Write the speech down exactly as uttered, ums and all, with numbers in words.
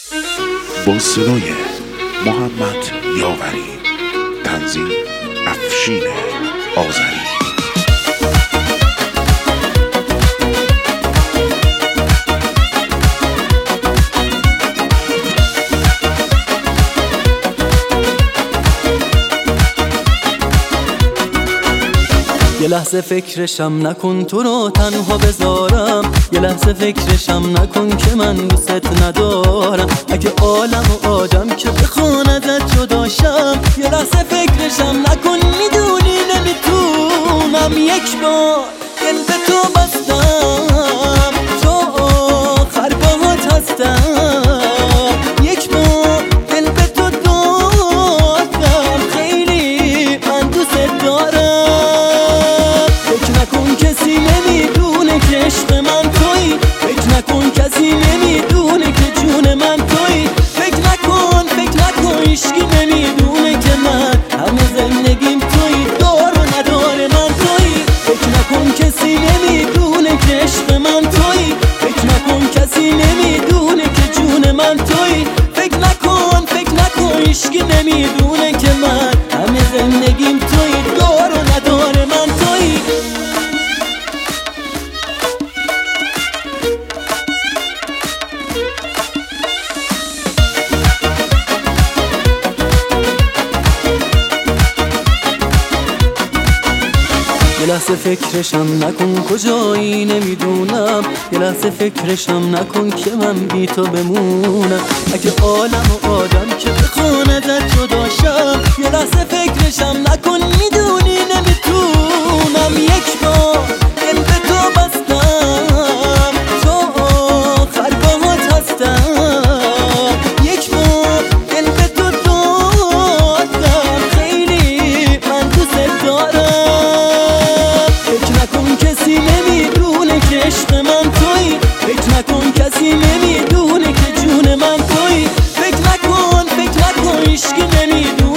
با صدای محمد یاوری، تنظیم افشین آذری. یه لحظه فکرشم نکن تو رو تنها بذارم، یه لحظه فکرشم نکن که من دوست ندارم. اگه عالم و آدم که بخوان ازت جداشم، یه لحظه فکرشم نکن، میدونی نمیتونم. یک بار دل به تو بستم، تو آخر باهات هستم. یک بار دل به تو دادم، خیلی من دوست دارم. فکر نکن کسی نمیدونه که عشق من تویی، فکر نکن کسی نمیدونه که جون من تویی. فکر نکن فکر نکن هیچکی نمیدونه که من همه زندگیم تویی، دار و ندار من تویی. فکر نکن کسی نمیدونه که عشق من تویی، فکر نکن کسی نمیدونه که جون من تویی. فکر نکن فکر نکن هیچکی نمیدونه که من همه زندگیم تویی، دار و ندار من تویی. یه لحظه فکرشم نکن کجایی نمیدونم، یه لحظه فکرشم نکن که من بی تو بمونم. اگه عالم و آدم که بخوان ازت جداشم، یه لحظه فکرشم نکن، میدونی نمیتونم. یک بار دل به تو بستم، تو آخر باهات هستم. یک بار دل به تو دادم، خیلی من دوست دارم. فکر نکن کسی نمیدونه که عشق من تویی، فکر نکن کسی نمیدونه که جون من تویی. فکر نکن فکر نکن هیچکی نمیدونه